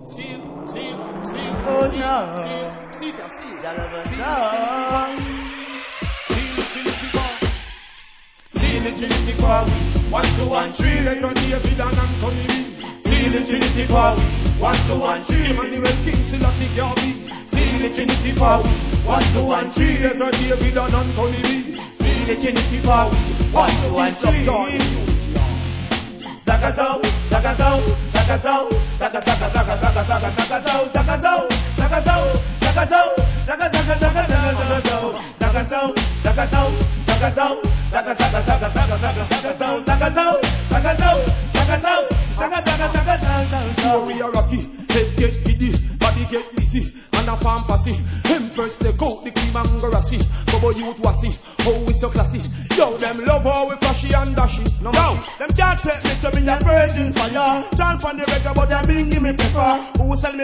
Oh no, See the Trinity power. 1, 2, 1, 3. Let's on David and Anthony Lee. See the Trinity power. 1, 2, 1, 3. Emmanuel King Selassie Garvey. See the Trinity power. 1, 2, 1, 3. Let's on David and Anthony Lee. See the Trinity power. 1, 2, 1, 3. Zakazao, Zakazao, Zakazao, Zakazao, Zakazao, Zakazao, Zakazao, Zakazao, Zakazao, Zakazao, Zakazao, Zakazao, Zakazao, so we are rocky, head get giddy, body get busy, and a fantasy. Him first they coat the cream and grassy. Bubble youth wassy, how we so classy. Yo, them love how we flashy and dashy. No, them can't take me to be a virgin fire. Chant on the reggae but them bring me pepper. Who sell me